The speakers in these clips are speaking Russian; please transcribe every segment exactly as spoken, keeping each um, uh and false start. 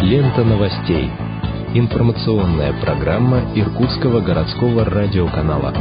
Лента новостей. Информационная программа Иркутского городского радиоканала.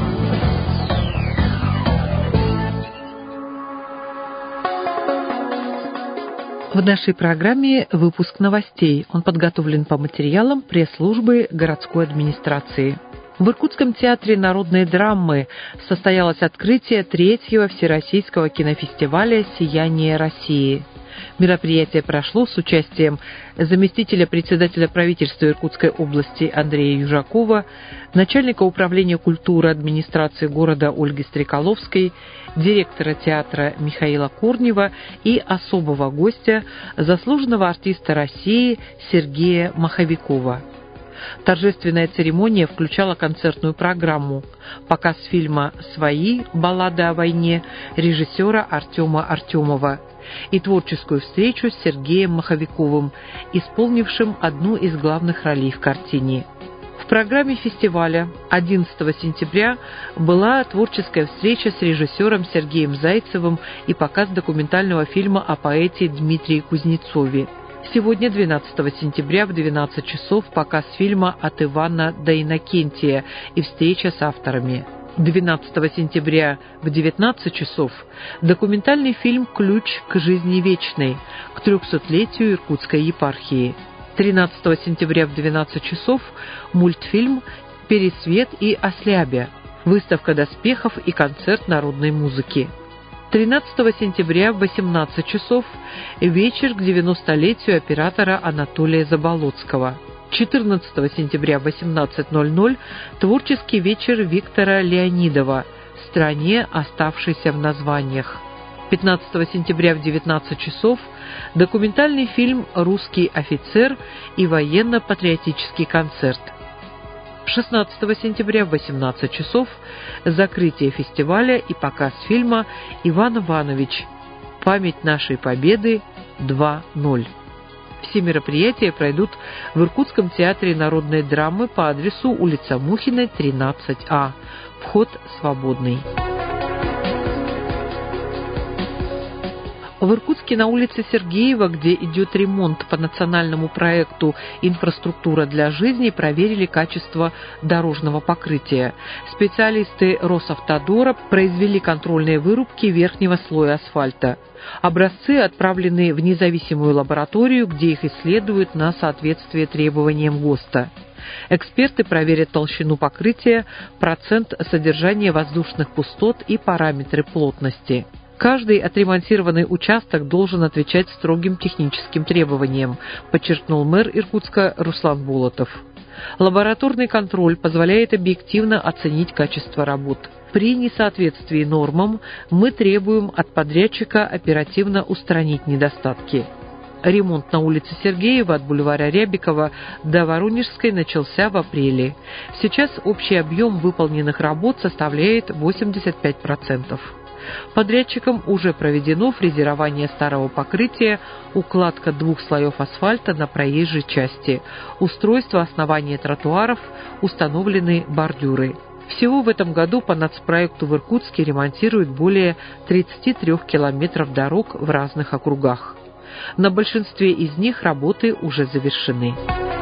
В нашей программе выпуск новостей. Он подготовлен по материалам пресс-службы городской администрации. В Иркутском театре народной драмы состоялось открытие третьего Всероссийского кинофестиваля «Сияние России». Мероприятие прошло с участием заместителя председателя правительства Иркутской области Андрея Южакова, начальника управления культуры администрации города Ольги Стрекаловской, директора театра Михаила Корнева и особого гостя, заслуженного артиста России Сергея Маховикова. Торжественная церемония включала концертную программу, показ фильма «Свои. Баллады о войне» режиссера Артема Артемова и творческую встречу с Сергеем Маховиковым, исполнившим одну из главных ролей в картине. В программе фестиваля одиннадцатого сентября была творческая встреча с режиссером Сергеем Зайцевым и показ документального фильма о поэте Дмитрии Кузнецове. Сегодня, двенадцатого сентября, в двенадцать часов показ фильма «От Ивана до Иннокентия» и встреча с авторами. двенадцатого сентября в девятнадцать часов документальный фильм «Ключ к жизни вечной» к трехсотлетию Иркутской епархии. тринадцатого сентября в двенадцать часов мультфильм «Пересвет и Ослябя», выставка доспехов и концерт народной музыки. тринадцатого сентября в восемнадцать часов вечер к девяностолетию оператора Анатолия Заболоцкого. четырнадцатого сентября в восемнадцать ноль ноль творческий вечер Виктора Леонидова «Стране, оставшейся в названиях». пятнадцатого сентября в девятнадцать часов документальный фильм «Русский офицер» и военно-патриотический концерт. шестнадцатого сентября в восемнадцать часов закрытие фестиваля и показ фильма «Иван Иванович. Память нашей победы два ноль». Все мероприятия пройдут в Иркутском театре народной драмы по адресу улица Мухиной, тринадцать А. Вход свободный. В Иркутске на улице Сергеева, где идет ремонт по национальному проекту «Инфраструктура для жизни», проверили качество дорожного покрытия. Специалисты Росавтодора произвели контрольные вырубки верхнего слоя асфальта. Образцы отправлены в независимую лабораторию, где их исследуют на соответствие требованиям ГОСТа. Эксперты проверят толщину покрытия, процент содержания воздушных пустот и параметры плотности. Каждый отремонтированный участок должен отвечать строгим техническим требованиям, подчеркнул мэр Иркутска Руслан Болотов. Лабораторный контроль позволяет объективно оценить качество работ. При несоответствии нормам мы требуем от подрядчика оперативно устранить недостатки. Ремонт на улице Сергеева от бульвара Рябикова до Воронежской начался в апреле. Сейчас общий объем выполненных работ составляет восемьдесят пять процентов. Подрядчикам уже проведено фрезерование старого покрытия, укладка двух слоев асфальта на проезжей части, устройство основания тротуаров, установлены бордюры. Всего в этом году по нацпроекту в Иркутске ремонтируют более тридцати трёх километров дорог в разных округах. На большинстве из них работы уже завершены.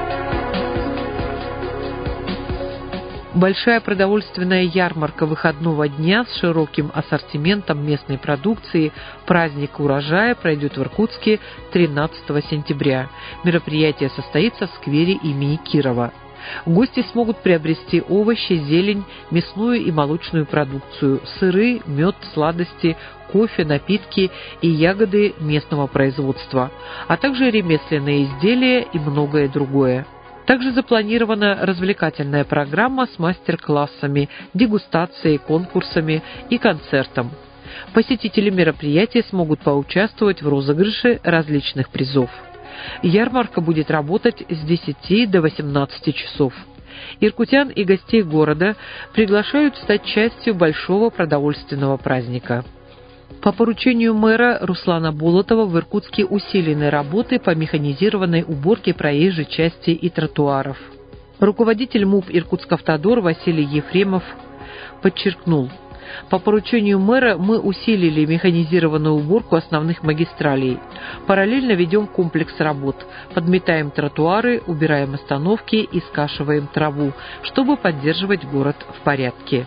Большая продовольственная ярмарка выходного дня с широким ассортиментом местной продукции «Праздник урожая» пройдет в Иркутске тринадцатого сентября. Мероприятие состоится в сквере имени Кирова. Гости смогут приобрести овощи, зелень, мясную и молочную продукцию, сыры, мед, сладости, кофе, напитки и ягоды местного производства, а также ремесленные изделия и многое другое. Также запланирована развлекательная программа с мастер-классами, дегустацией, конкурсами и концертом. Посетители мероприятия смогут поучаствовать в розыгрыше различных призов. Ярмарка будет работать с десяти до восемнадцати часов. Иркутян и гостей города приглашают стать частью большого продовольственного праздника. По поручению мэра Руслана Болотова в Иркутске усилены работы по механизированной уборке проезжей части и тротуаров. Руководитель МУП «Иркутскавтодор» Василий Ефремов подчеркнул, По поручению мэра мы усилили механизированную уборку основных магистралей. Параллельно ведем комплекс работ. Подметаем тротуары, убираем остановки и скашиваем траву, чтобы поддерживать город в порядке.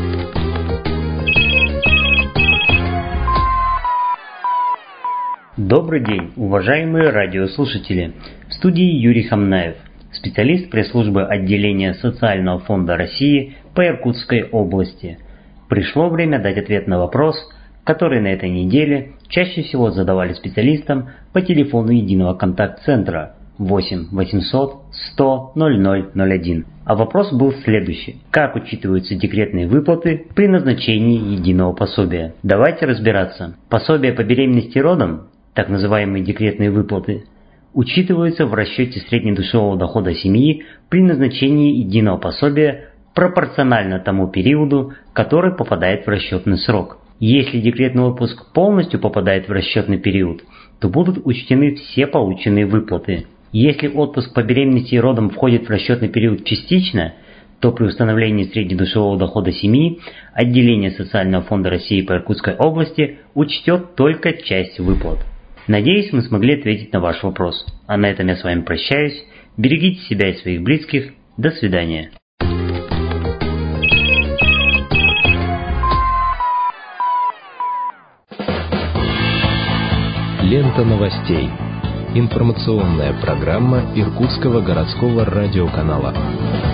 Добрый день, уважаемые радиослушатели! В студии Юрий Хамнаев, специалист пресс-службы отделения Социального фонда России по Иркутской области. Пришло время дать ответ на вопрос, который на этой неделе чаще всего задавали специалистам по телефону единого контакт-центра восемь восемьсот сто ноль ноль ноль один. А вопрос был следующий. Как учитываются декретные выплаты при назначении единого пособия? Давайте разбираться. Пособие по беременности и родам, так называемые декретные выплаты, учитываются в расчете среднедушевого дохода семьи при назначении единого пособия пропорционально тому периоду, который попадает в расчетный срок. Если декретный отпуск полностью попадает в расчетный период, то будут учтены все полученные выплаты. Если отпуск по беременности и родам входит в расчетный период частично, то при установлении среднедушевого дохода семьи отделение Социального фонда России по Иркутской области учтет только часть выплат. Надеюсь, мы смогли ответить на ваш вопрос. А на этом я с вами прощаюсь. Берегите себя и своих близких. До свидания. Лента новостей. Информационная программа Иркутского городского радиоканала.